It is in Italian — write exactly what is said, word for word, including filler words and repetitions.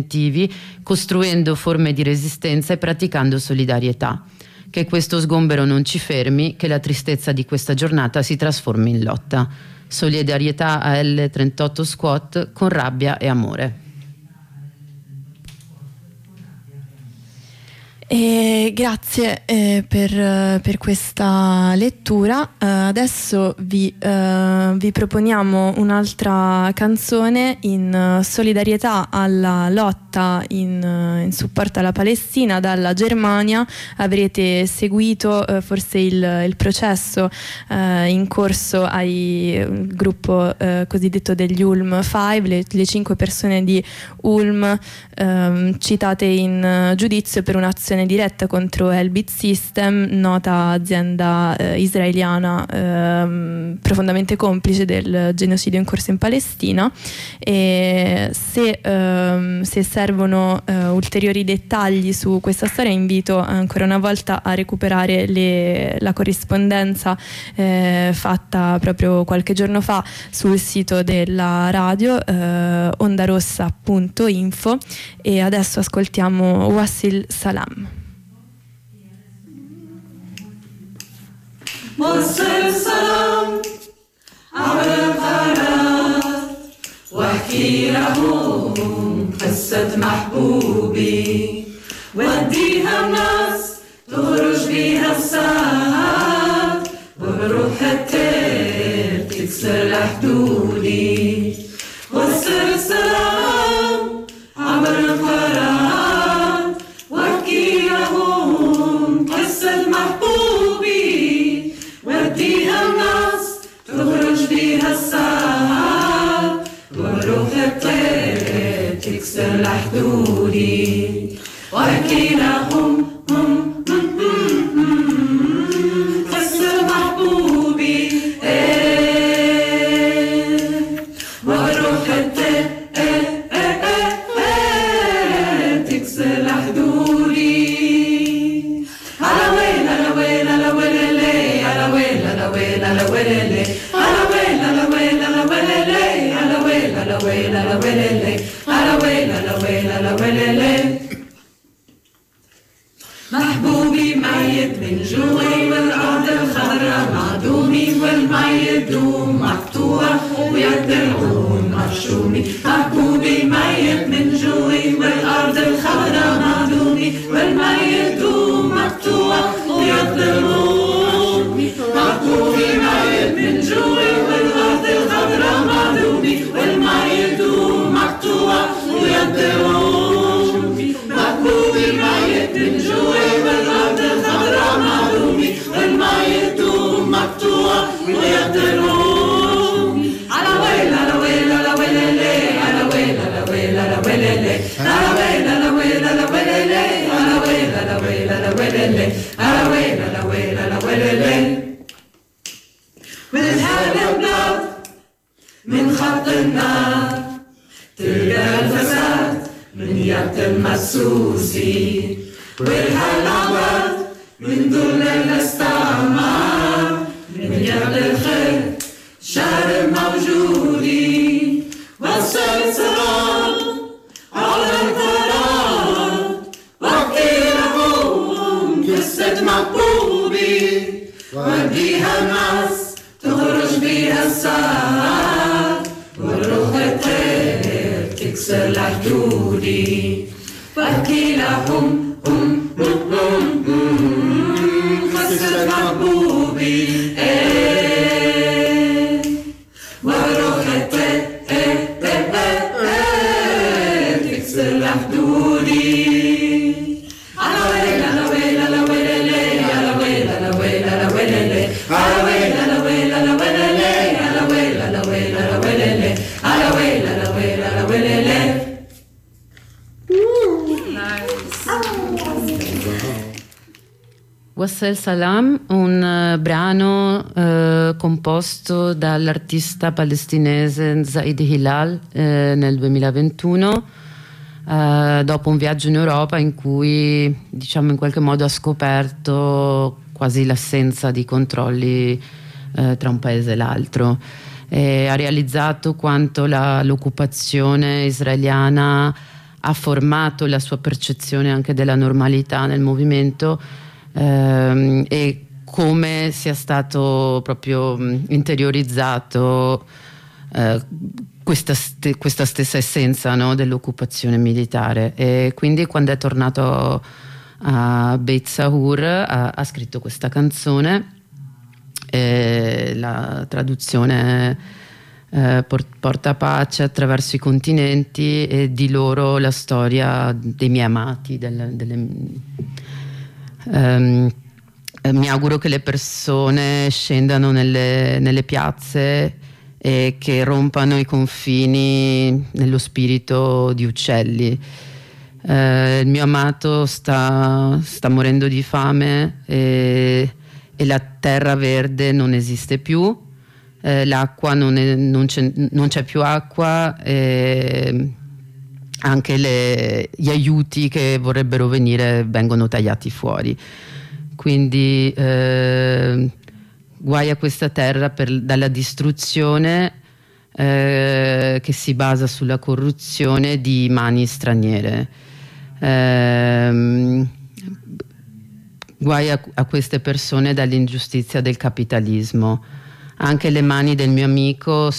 costruendo forme di resistenza e praticando solidarietà. Che questo sgombero non ci fermi, che la tristezza di questa giornata si trasformi in lotta. Solidarietà a L trentotto Squad con rabbia e amore. E grazie eh, per, per questa lettura. Uh, adesso vi, uh, vi proponiamo un'altra canzone in uh, solidarietà alla lotta in, uh, in supporto alla Palestina dalla Germania. Avrete seguito uh, forse il, il processo uh, in corso al gruppo uh, cosiddetto degli Ulm cinque, le, le cinque persone di Ulm uh, citate in uh, giudizio per un'azione diretta contro Elbit System, nota azienda eh, israeliana eh, profondamente complice del genocidio in corso in Palestina. E se, eh, se servono eh, ulteriori dettagli su questa storia, invito ancora una volta a recuperare le, la corrispondenza eh, fatta proprio qualche giorno fa sul sito della radio eh, ondarossa punto info. E adesso ascoltiamo Wassil Salam. وصل سلام على القناة واحكي لهم قصة محبوبي وديها الناس تخرج بيها الساعات وبروح التير تكسر حدودي وصل سلام عبر القناة واحكي لهم قصة محبوبي وديها الناس تخرج بيها الساعات وروح الطير تكسر حدودي واحكي لهم قصة محبوبي وروح الطير تكسر حدودي على وين على وين على وين لي على وين على وين على وين لي على وين على وين على وين لي على وين على وين على وين لي على وين على وين على وين لي محبوبي ميت من جوعي والأرض الخضراء معدومي والميت دوم مقطوع ويد العون مرشومي محبوبي ميت من جوعي والأرض الخضراء معدومي والميت دوم مقطوع ويد العون محبوبي ميت من جوعي والأرض الخضراء معدومي والميت دوم مقطوع ويد العون محبوبي ميت من جوعي والأرض الخضراء معدومي والميت دوم مقطوع ويد العون على ويل على ويل على ويل لي على ويل على ويل على ويل لي على ويل على ويل على ويل لي على ويل على ويل على ويل لي على ويل على ويل على ويل لي من هذا البلاد من خط النار تلقى الفساد من يد المسوسي والهلوات من ذل الاستعمار من يد الخير شهر موجودي والسلسلة على القرار واحكي لهم قصة محبوبي وديها الناس تخرج بيها الساعات والروح الطير تكسر حدودي واحكي لهم قصة محبوبي وروح الطير تكسر حدودي على ويل على ويل على ويل لي على ويل على ويل على ويل لي على ويل على ويل على ويل لي على ويل على ويل على ويل لي على ويل على ويل على ويل لي. Wassil Salam, un uh, brano uh, composto dall'artista palestinese Zaid Hilal uh, nel duemilaventuno, uh, dopo un viaggio in Europa in cui, diciamo, in qualche modo ha scoperto quasi l'assenza di controlli uh, tra un paese e l'altro. E ha realizzato quanto la, l'occupazione israeliana ha formato la sua percezione anche della normalità nel movimento, ehm, e come sia stato proprio interiorizzato eh, questa, st- questa stessa essenza, no, dell'occupazione militare. E quindi quando è tornato a Beit Sahur ha, ha scritto questa canzone, e la traduzione eh, porta pace attraverso i continenti, e di loro la storia dei miei amati, delle, delle, um, mi auguro che le persone scendano nelle, nelle piazze e che rompano i confini nello spirito di uccelli. Eh, il mio amato sta, sta morendo di fame, e, e la terra verde non esiste più, eh, l'acqua non, è, non, c'è, non c'è più acqua, e anche le, gli aiuti che vorrebbero venire vengono tagliati fuori. Quindi eh, guai a questa terra per, dalla distruzione eh, che si basa sulla corruzione di mani straniere. Eh, guai a, a queste persone dall'ingiustizia del capitalismo. Anche le mani del mio amico